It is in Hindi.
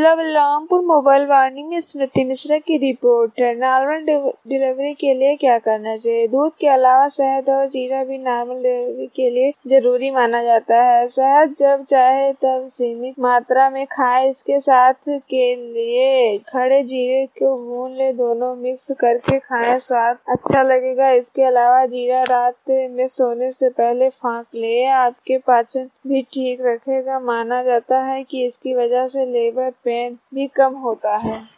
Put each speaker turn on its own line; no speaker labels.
जिला बलरामपुर मोबाइल वार्निंग में स्मृति मिश्रा की रिपोर्ट है। नॉर्मल डिलीवरी के लिए क्या करना चाहिए? दूध के अलावा शहद और जीरा भी नॉर्मल डिलीवरी के लिए जरूरी माना जाता है। शहद जब चाहे तब सीमित मात्रा में खाएं। इसके साथ के लिए खड़े जीरे को भून ले, दोनों मिक्स करके खाएं, स्वाद अच्छा लगेगा। इसके अलावा जीरा रात में सोने से पहले फाँक ले, आपके पाचन भी ठीक रखेगा। माना जाता है कि इसकी वजह से लेबर पेन भी कम होता है।